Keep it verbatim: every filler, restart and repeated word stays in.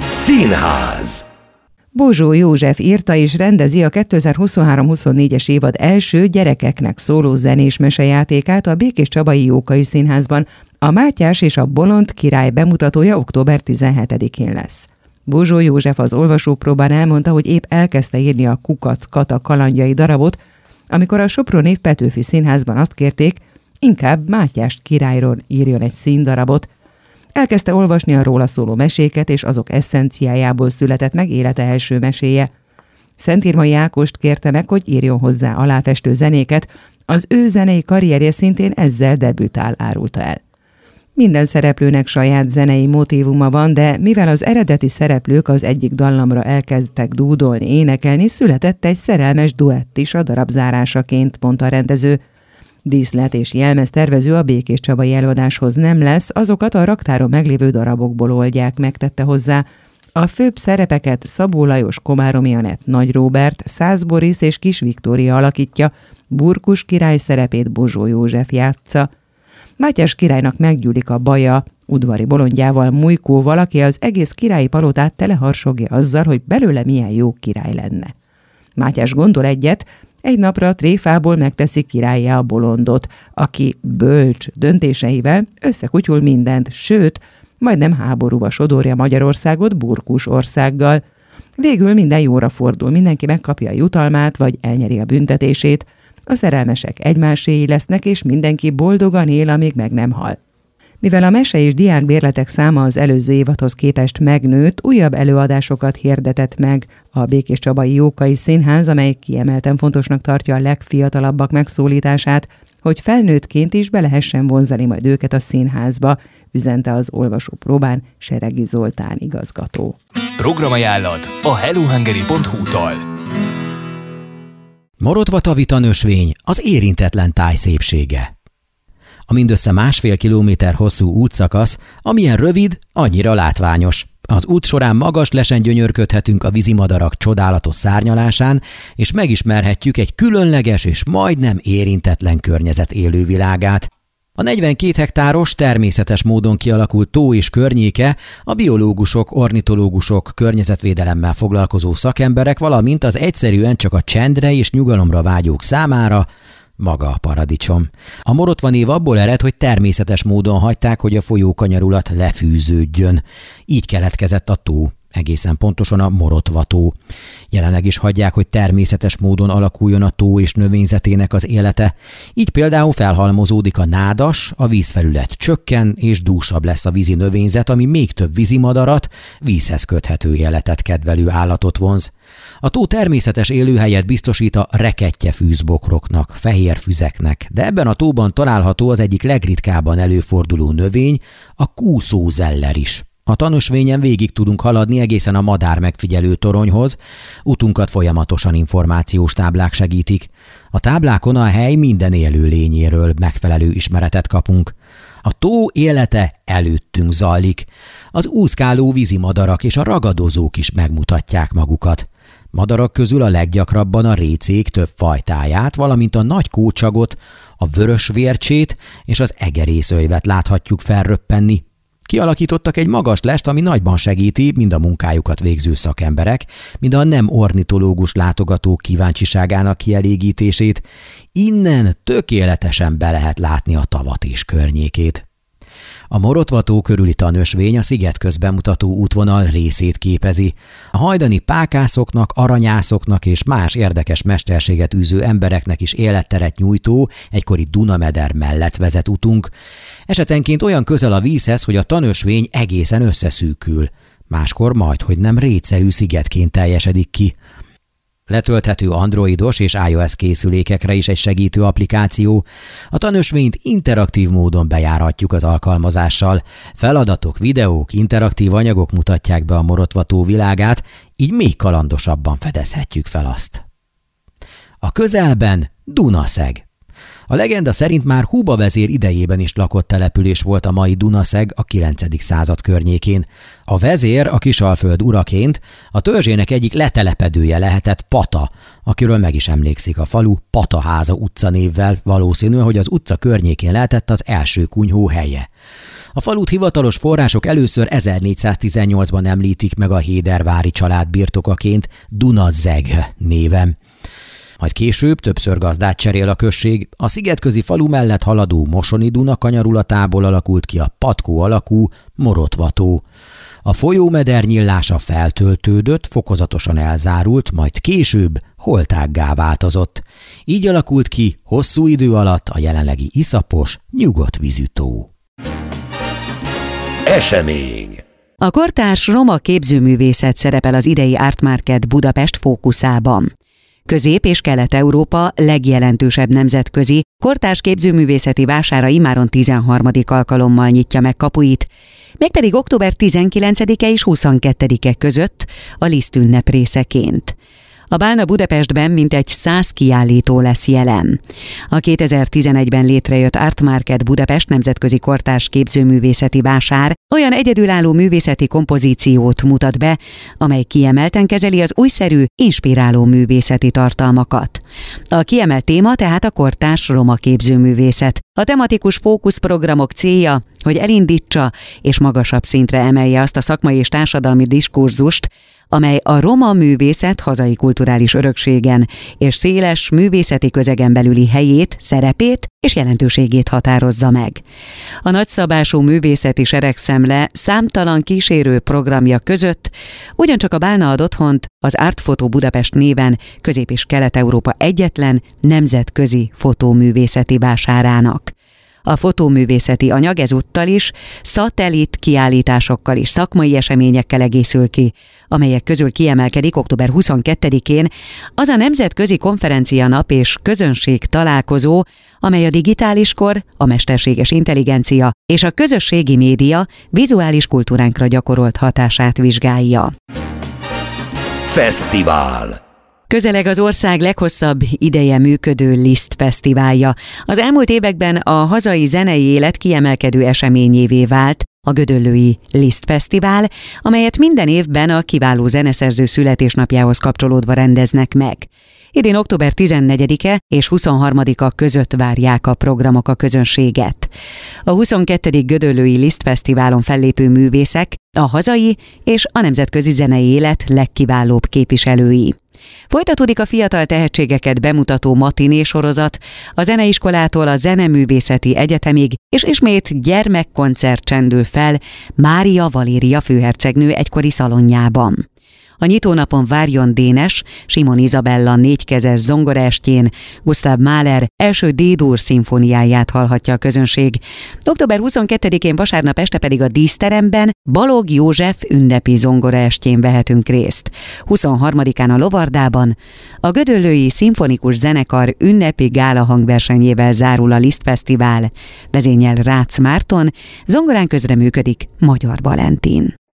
Színház. Bozsó József írta és rendezi a kétezer-huszonhárom-huszonnégyes évad első gyerekeknek szóló zenés mesejátékát a Békéscsabai Jókai Színházban. A Mátyás és a Bolond király bemutatója október tizenhetedikén lesz. Bozsó József az olvasópróbán elmondta, hogy épp elkezdte írni a Kukac Kata kalandjai darabot, amikor a soproni Petőfi Színházban azt kérték, inkább Mátyás királyról írjon egy színdarabot. Elkezdte olvasni a róla szóló meséket, és azok eszenciájából született meg élete első meséje. Szentírmai Ákost kérte meg, hogy írjon hozzá aláfestő zenéket, az ő zenei karrierje szintén ezzel debütál, árulta el. Minden szereplőnek saját zenei motívuma van, de mivel az eredeti szereplők az egyik dallamra elkezdtek dúdolni, énekelni, született egy szerelmes duett is a darab zárásaként, mondta a rendező. Díszlet és jelmez tervező a Békéscsabai előadáshoz nem lesz, azokat a raktáron meglévő darabokból oldják, megtette hozzá. A főbb szerepeket Szabó Lajos, Komáromi Anett, Nagy Róbert, Szász Boris és Kis Viktória alakítja, Burkus király szerepét Bozsó József játsza. Mátyás királynak meggyűlik a baja, udvari bolondjával, Mújkóval, aki az egész királyi palotát teleharsogja azzal, hogy belőle milyen jó király lenne. Mátyás gondol egyet, egy napra a tréfából megteszi királlyá a bolondot, aki bölcs döntéseivel összekutyul mindent, sőt, majdnem háborúba sodorja Magyarországot Burkus országgal. Végül minden jóra fordul, mindenki megkapja a jutalmát, vagy elnyeri a büntetését, a szerelmesek egymáséi lesznek, és mindenki boldogan él, amíg meg nem hal. Mivel a mese és diákbérletek száma az előző évadhoz képest megnőtt, újabb előadásokat hirdetett meg a Békéscsabai Jókai Színház, amely kiemelten fontosnak tartja a legfiatalabbak megszólítását, hogy felnőttként is be lehessen vonzani majd őket a színházba, üzente az olvasópróbán Seregi Zoltán igazgató. Programajánlat a hellohungary pont hu-tól. Marotvata nösvény az érintetlen táj szépsége. A mindössze másfél kilométer hosszú útszakasz, amilyen rövid, annyira látványos. Az út során magas lesen gyönyörködhetünk a vízimadarak csodálatos szárnyalásán, és megismerhetjük egy különleges és majdnem érintetlen környezet élővilágát. A negyvenkét hektáros, természetes módon kialakult tó és környéke a biológusok, ornitológusok, környezetvédelemmel foglalkozó szakemberek, valamint az egyszerűen csak a csendre és nyugalomra vágyók számára maga a paradicsom. A Morotva név abból ered, hogy természetes módon hagyták, hogy a folyókanyarulat lefűződjön. Így keletkezett a tó, egészen pontosan a Morotva tó. Jelenleg is hagyják, hogy természetes módon alakuljon a tó és növényzetének az élete. Így például felhalmozódik a nádas, a vízfelület csökken, és dúsabb lesz a vízi növényzet, ami még több vízimadarat, vízhez köthető életet kedvelő állatot vonz. A tó természetes élőhelyet biztosít a rekettye-fűzbokroknak, fehér füzeknek, de ebben a tóban található az egyik legritkábban előforduló növény, a kúszózeller is. A tanösvényen végig tudunk haladni egészen a madár megfigyelő toronyhoz, utunkat folyamatosan információs táblák segítik. A táblákon a hely minden élő lényéről megfelelő ismeretet kapunk. A tó élete előttünk zajlik. Az úszkáló vízimadarak és a ragadozók is megmutatják magukat. Madarak közül a leggyakrabban a récék több fajtáját, valamint a nagy kócsagot, a vörösvércsét és az egerészöjvet láthatjuk felröppenni. Kialakítottak egy magas lest, ami nagyban segíti mind a munkájukat végző szakemberek, mind a nem ornitológus látogatók kíváncsiságának kielégítését. Innen tökéletesen be lehet látni a tavat és környékét. A Morotva tó körüli tanösvény a sziget közbemutató útvonal részét képezi. A hajdani pákászoknak, aranyászoknak és más érdekes mesterséget űző embereknek is életteret nyújtó, egykori Dunameder mellett vezet utunk. Esetenként olyan közel a vízhez, hogy a tanösvény egészen összeszűkül. Máskor majdhogy nem rétszerű szigetként teljesedik ki. Letölthető androidos és iOS készülékekre is egy segítő applikáció. A tanösvényt interaktív módon bejárhatjuk az alkalmazással. Feladatok, videók, interaktív anyagok mutatják be a Morotva tó világát, így még kalandosabban fedezhetjük fel azt. A közelben Dunaszeg. A legenda szerint már Huba vezér idejében is lakott település volt a mai Dunaszeg a kilencedik század környékén. A vezér a Kisalföld uraként a törzsének egyik letelepedője lehetett Pata, akiről meg is emlékszik a falu Pataháza utca névvel, valószínű, hogy az utca környékén lehetett az első kunyhó helye. A falut hivatalos források először ezernégyszáztizennyolcban említik meg a hédervári család birtokaként Dunazeg néven. Majd később többször gazdát cserél a község, a szigetközi falu mellett haladó Mosoni Duna kanyarulatából alakult ki a patkó alakú Morotva-tó. A folyómeder nyílása feltöltődött, fokozatosan elzárult, majd később holtággá változott. Így alakult ki hosszú idő alatt a jelenlegi iszapos, nyugodt vízű tó. Esemény. A kortárs roma képzőművészet szerepel az idei Art Market Budapest fókuszában. Közép- és Kelet-Európa legjelentősebb nemzetközi kortárs képzőművészeti vására immáron tizenharmadik alkalommal nyitja meg kapuit, mégpedig október tizenkilencedike és huszonkettedike között a Liszt ünnep részeként. A Bálna Budapestben mintegy száz kiállító lesz jelen. A kétezer-tizenegyben létrejött Art Market Budapest nemzetközi kortárs képzőművészeti vásár olyan egyedülálló művészeti kompozíciót mutat be, amely kiemelten kezeli az újszerű, inspiráló művészeti tartalmakat. A kiemelt téma tehát a kortárs roma képzőművészet. A tematikus fókuszprogramok célja, hogy elindítsa és magasabb szintre emelje azt a szakmai és társadalmi diskurzust, amely a roma művészet hazai kulturális örökségen és széles művészeti közegen belüli helyét, szerepét és jelentőségét határozza meg. A nagyszabású művészeti seregszemle számtalan kísérő programja között ugyancsak a Bálna ad otthont az Art Photo Budapest néven Közép- és Kelet-Európa egyetlen nemzetközi fotóművészeti vásárának. A fotóművészeti anyag ezúttal is szatellit kiállításokkal és szakmai eseményekkel egészül ki, amelyek közül kiemelkedik október huszonkettedikén az a nemzetközi konferencianap és közönség találkozó, amely a digitális kor, a mesterséges intelligencia és a közösségi média vizuális kultúránkra gyakorolt hatását vizsgálja. Fesztivál. Közeleg az ország leghosszabb ideje működő Liszt fesztiválja. Az elmúlt években a hazai zenei élet kiemelkedő eseményévé vált a gödöllői Liszt Fesztivál, amelyet minden évben a kiváló zeneszerző születésnapjához kapcsolódva rendeznek meg. Idén október tizennegyedike és huszonharmadika között várják a programok a közönséget. A huszonkettedik gödöllői Liszt Fesztiválon fellépő művészek a hazai és a nemzetközi zenei élet legkiválóbb képviselői. Folytatódik a fiatal tehetségeket bemutató matiné sorozat a zeneiskolától a Zeneművészeti Egyetemig, és ismét gyermekkoncert csendül fel Mária Valéria főhercegnő egykori szalonjában. A nyitónapon Várjon Dénes, Simon Izabella négykezes zongoraestjén Gustav Mahler első D-dur szimfóniáját hallhatja a közönség. október huszonkettedikén vasárnap este pedig a díszteremben Balogh József ünnepi zongoraestjén vehetünk részt. huszonharmadikán a Lovardában a Gödöllői Szimfonikus Zenekar ünnepi gála hangversenyével zárul a Liszt Fesztivál. Vezényel Rácz Márton, zongorán közreműködik Magyar Valentin.